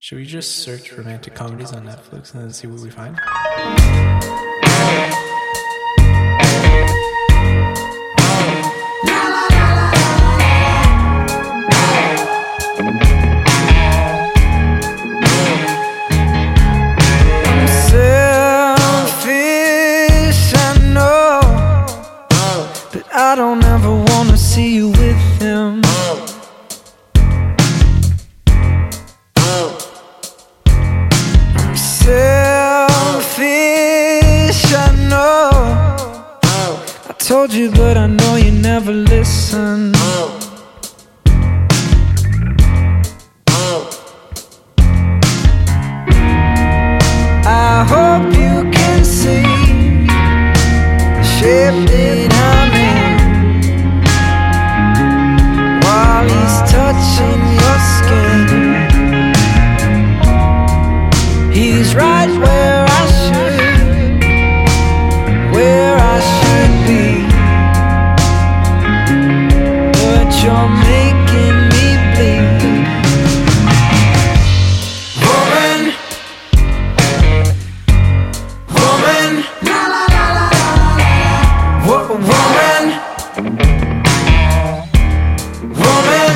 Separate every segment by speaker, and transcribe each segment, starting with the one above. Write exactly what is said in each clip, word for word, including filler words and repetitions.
Speaker 1: Should we just search romantic comedies on Netflix and then see what we find?
Speaker 2: I don't ever wanna see you with him. I'm selfish, I know. I told you, but I know you never listen. I hope you can see the shape that I'm in. He's touching your skin. He's right where I should, where I should be. But you're making me bleed. Woman, woman, wo- woman. Woman,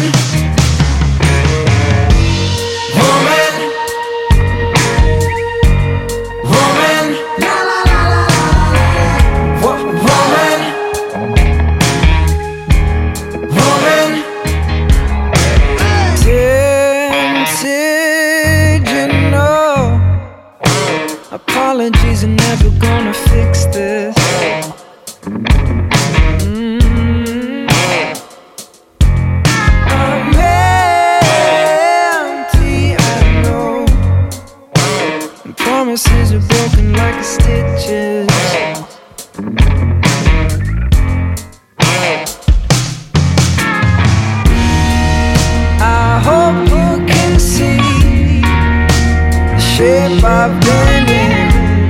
Speaker 2: woman, woman, wo- woman, woman. Tempted, you know. Apologies are never gonna fix this. Promises are broken like stitches. I hope you can see the shape I've been in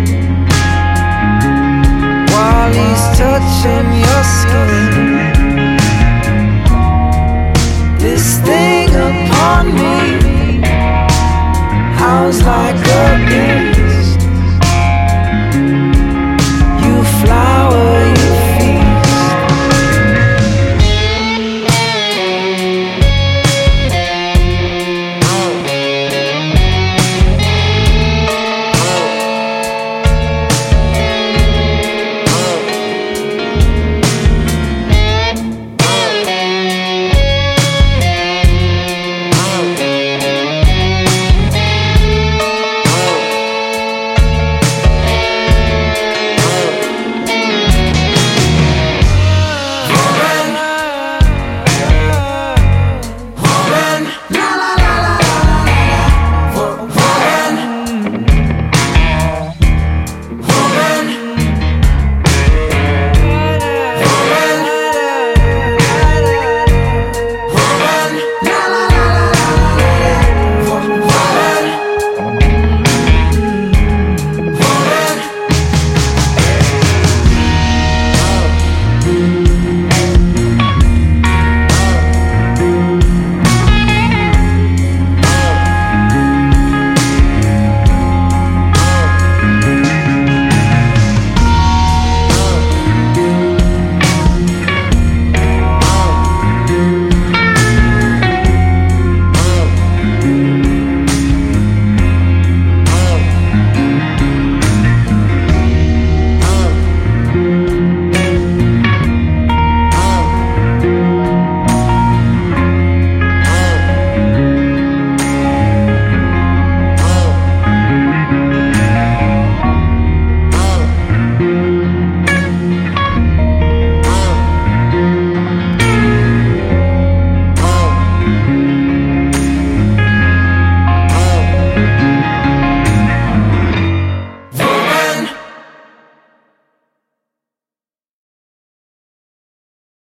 Speaker 2: while he's touching your skin. This thing upon me